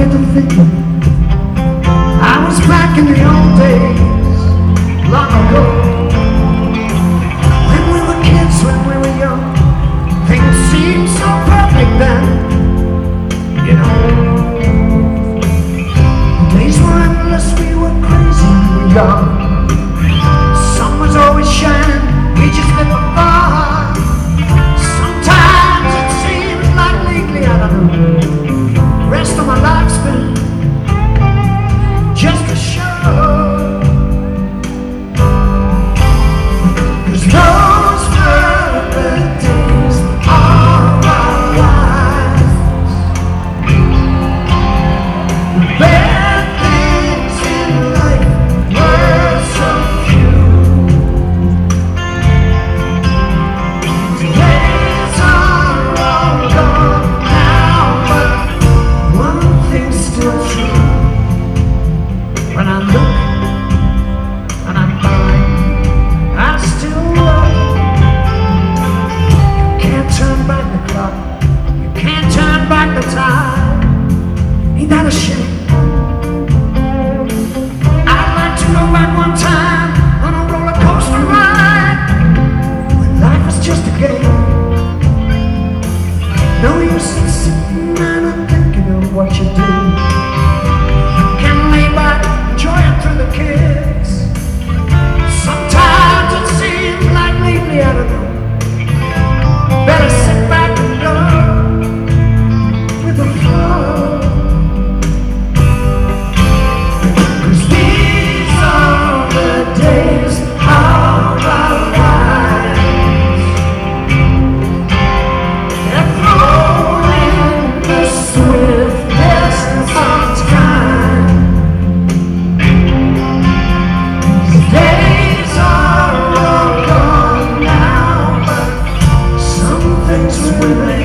get to thinking, I was back in the old days, long ago. When we were kids, when we were young, things seemed so perfect then, you know. The days were endless, we were crazy, we were young. The sun was always shining, we just lit the fire. Sometimes it seems like lately, I don't know, the rest of my life's been just a show. Cause those were the days of our lives. The bad things in life were so few. Days are all gone now, but one thing's still true. When I look and I'm blind, I still love you. You can't turn back the clock, you can't turn back the time. Ain't that a shame? I'd like to go back one time on a roller coaster ride, when life was just a game. No use in sitting and thinking of what you do. You can lay back, enjoy it through the kids. Sometimes it seems like lately, I don't know, better sit back and go with the flow. Cause these are the days of our lives. They're flowing the swiftness of time. These days are all gone now, but some things remain.